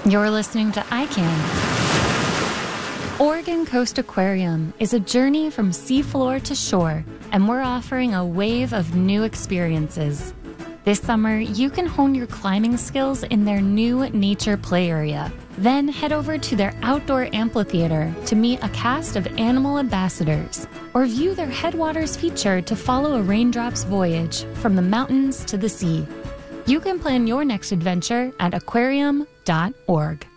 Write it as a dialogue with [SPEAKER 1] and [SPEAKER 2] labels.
[SPEAKER 1] You're listening to iCan. Oregon Coast Aquarium is a journey from seafloor to shore, and we're offering a wave of new experiences. This summer, you can hone your climbing skills in their new nature play area. Then head over to their outdoor amphitheater to meet a cast of animal ambassadors, or view their Headwaters feature to follow a raindrop's voyage from the mountains to the sea. You can plan your next adventure at aquarium.org.